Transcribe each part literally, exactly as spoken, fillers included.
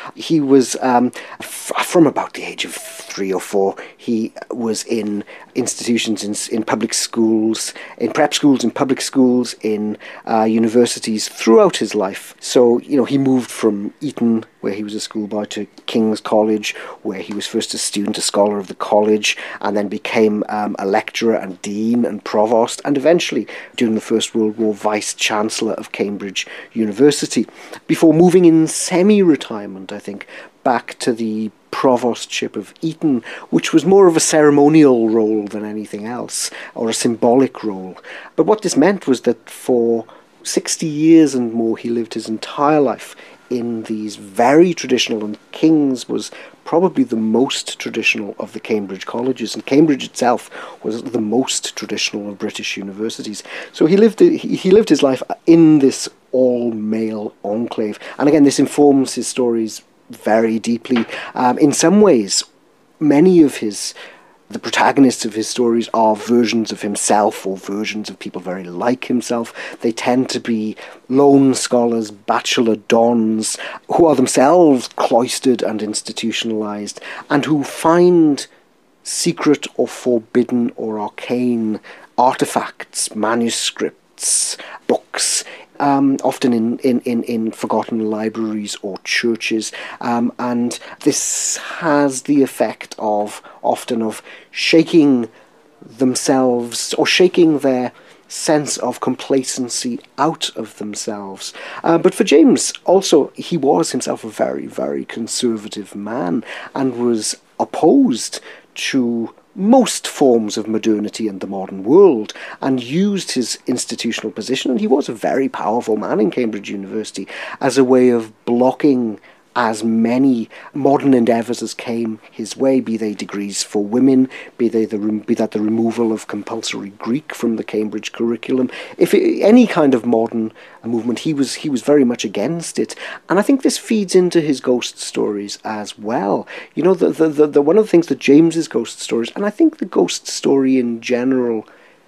He was, um, f- from about the age of three or four, he was in institutions, in, in public schools, in prep schools, in public schools, in uh, universities throughout his life. So, you know, he moved from Eton, where he was a schoolboy, to King's College, where he was first a student, a scholar of the college, and then became um, a lecturer and dean and provost, and eventually, during the First World War, vice-chancellor of Cambridge University, before moving in semi-retirement, I think, back to the provostship of Eton, which was more of a ceremonial role than anything else, or a symbolic role. But what this meant was that for sixty years and more, he lived his entire life in these very traditional, and King's was probably the most traditional of the Cambridge colleges, and Cambridge itself was the most traditional of British universities. So he lived he lived his life in this all-male enclave, and again, this informs his stories very deeply. Um, in some ways, many of his the protagonists of his stories are versions of himself, or versions of people very like himself. They tend to be lone scholars, bachelor dons, who are themselves cloistered and institutionalized, and who find secret or forbidden or arcane artifacts, manuscripts, books, Um, often in, in, in, in forgotten libraries or churches, um, and this has the effect of often of shaking themselves, or shaking their sense of complacency out of themselves. Uh, but for James, also, he was himself a very, very conservative man, and was opposed to most forms of modernity in the modern world, and used his institutional position, and he was a very powerful man in Cambridge University, as a way of blocking as many modern endeavours as came his way, be they degrees for women, be they the be that the removal of compulsory Greek from the Cambridge curriculum. If it, any kind of modern movement, he was he was very much against it, and I think this feeds into his ghost stories as well. You know, the the the, the one of the things that James's ghost stories, and I think the ghost story in general,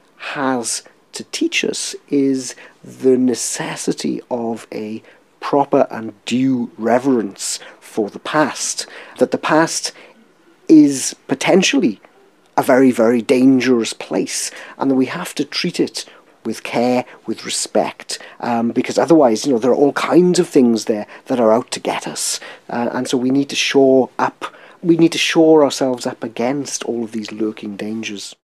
has to teach us is the necessity of a proper and due reverence for the past. That the past is potentially a very, very dangerous place, and that we have to treat it with care, with respect, um, because otherwise, you know, there are all kinds of things there that are out to get us, uh, and so we need to shore up, we need to shore ourselves up against all of these lurking dangers.